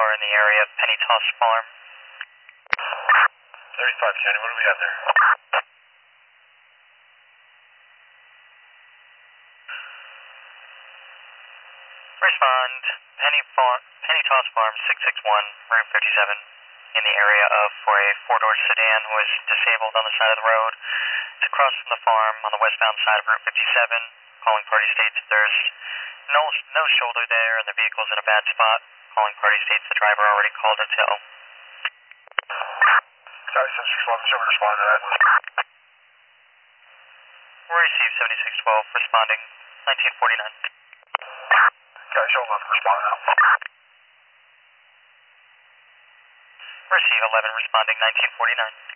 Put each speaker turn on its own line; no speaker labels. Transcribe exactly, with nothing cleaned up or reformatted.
car in the area of Pennytoss Farm.
thirty-five, County, what do we have there?
Respond, Penny Farm, Pennytoss Farm six six one, Route fifty-seven, in the area of for a four-door sedan who is disabled on the side of the road. It's across from the farm on the westbound side of Route fifty-seven. Calling party states that there's no, no shoulder there and the vehicle's in a bad spot. Calling party states the driver already called a tow.
Sorry, Sensor twelve, should we respond to that?
We received seventy-six twelve, responding nineteen forty-nine.
Okay, show eleven, respond now.
Receive eleven, responding nineteen forty-nine.